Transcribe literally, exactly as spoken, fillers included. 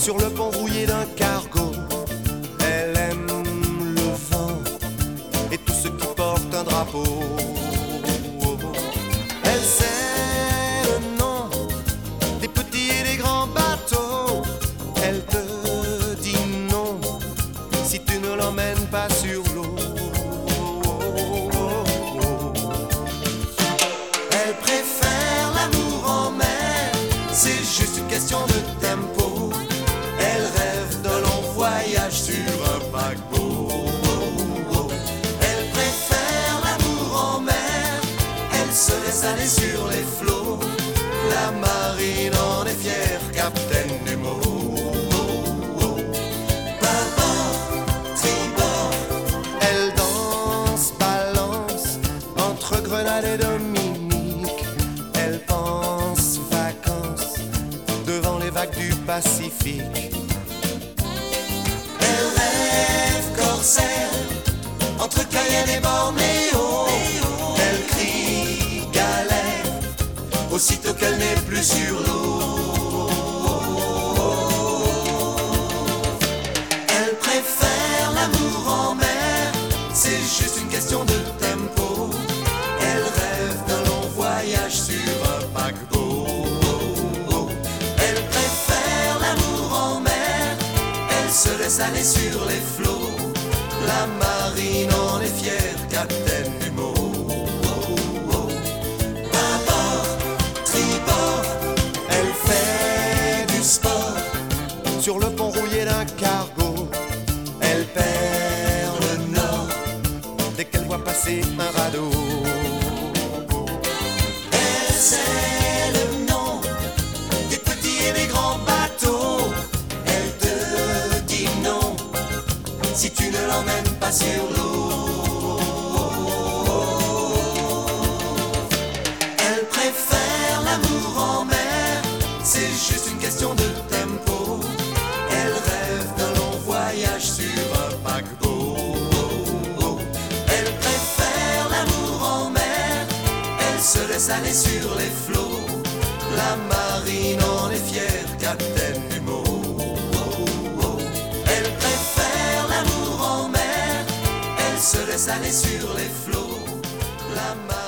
sur le pont rouillé d'un cargo. Elle aime le vent et tout ce qui porte un drapeau. Elle sait le nom des petits et des grands bateaux. Elle te dit non si tu ne l'emmènes pas sur l'eau. Elle préfère l'amour en mer, c'est juste une question de tempo. Elle rêve d'un long voyage sur un paquebot. Elle préfère l'amour en mer, elle se laisse aller sur les flots. La marine en est fière, capitaine Nemo. Bâbord, tribord, elle danse, balance entre Grenade et Dominique. Elle pense vacances devant les vagues du Pacifique. Elle rêve corsaire entre Cayenne et Bornéo. Elle crie galère aussitôt qu'elle n'est plus sur l'eau. Elle préfère l'amour en mer, c'est juste une question de tempo. Elle rêve d'un long voyage sur un paquebot. Elle préfère l'amour en mer, elle se laisse aller sur les flots. La marine en est fière, capitaine Nemo. Bâbord, tribord, elle fait du sport sur le pont rouillé d'un cargo. Elle perd le nord dès qu'elle voit passer un radeau. Elle sait le nom des petits et des grands bateaux. Elle te dit non si tu ne l'emmènes pas sur l'eau. Elle préfère l'amour en mer, c'est juste une question de tempo. Elle rêve d'un long voyage sur un paquebot. Elle préfère l'amour en mer, elle se laisse aller sur les flots. La marine en est fière, capitaine Nemo. Elle préfère l'amour en mer, elle se laisse aller sur les flots. La marine